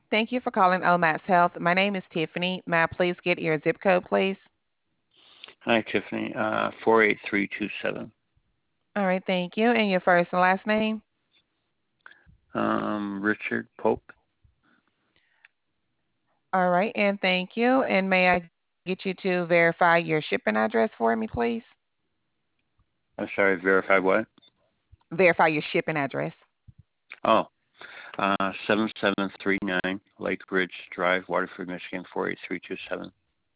Thank you for calling OMAS Health. My name is Tiffany. May I please get your zip code, please? Hi, Tiffany. 48327. All right, thank you. And your first and last name? Richard Pope. All right, and thank you. And may I get you to verify your shipping address for me, please? I'm sorry, verify what? Verify your shipping address. Oh, 7739 Lake Ridge Drive, Waterford, Michigan, 48327.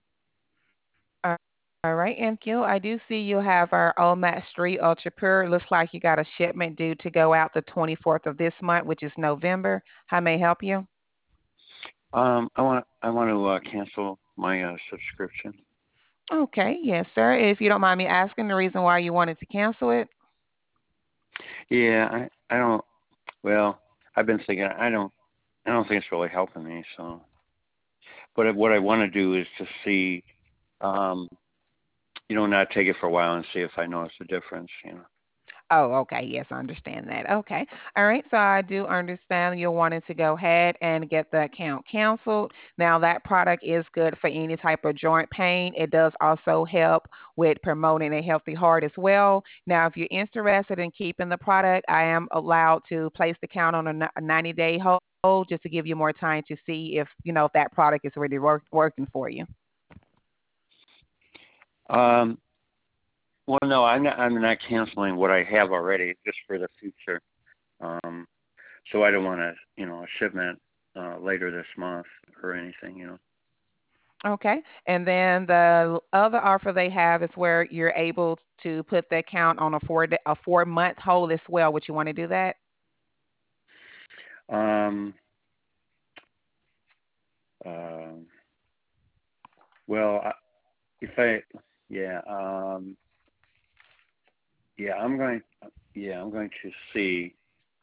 All right, thank you. I do see you have our OMAS Street Ultra Pure. It looks like you got a shipment due to go out the 24th of this month, which is November. How may I help you? I want to cancel my subscription. Okay, yes, sir. If you don't mind me asking the reason why you wanted to cancel it. Yeah, I don't. Well, I've been thinking I don't think it's really helping me. So, but what I want to do is to see, um, not take it for a while and see if I notice a difference. Oh, okay. Yes, I understand that. Okay. All right. So I do understand you're wanting to go ahead and get the account canceled. Now, that product is good for any type of joint pain. It does also help with promoting a healthy heart as well. Now, if you're interested in keeping the product, I am allowed to place the count on a 90-day hold just to give you more time to see if that product is really working for you. Um, well, no, I'm not canceling what I have already, just for the future. Um, so I don't want a shipment later this month or anything. Okay. And then the other offer they have is where you're able to put the account on a 4 month hold as well. Would you want to do that? Um, um, well, if I, yeah, yeah, I'm going to see,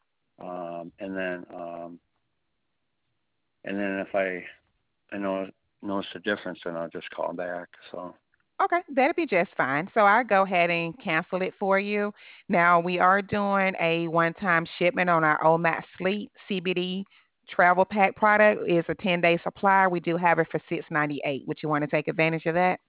and then if I notice a difference, then I'll just call back. So, Okay, that'd be just fine. So I'll go ahead and cancel it for you. Now we are doing a one-time shipment on our OMAT Sleep CBD travel pack product. It's a 10-day supply. We do have it for 698. Would you want to take advantage of that?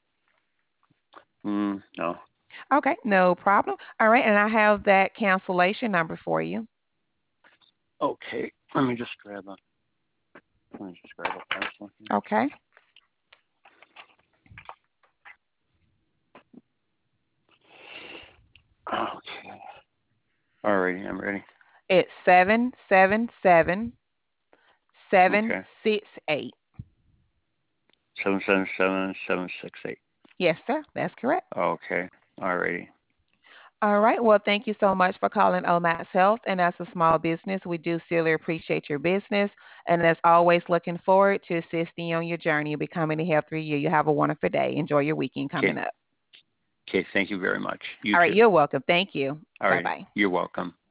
no. Okay, no problem. All right, and I have that cancellation number for you. Okay, let me just grab a pencil here. Okay. Okay. Alrighty, I'm ready. It's 777 Okay. 768. 777-768. Yes, sir. That's correct. Okay. Alrighty. All right. Well, thank you so much for calling OMAX Health. And as a small business, we do sincerely appreciate your business. And as always, looking forward to assisting you on your journey of becoming a healthier you. You have a wonderful day. Enjoy your weekend coming Okay. up. Okay. Thank you very much. You All right. too. You're welcome. Thank you. Bye Alrighty. bye. You're welcome.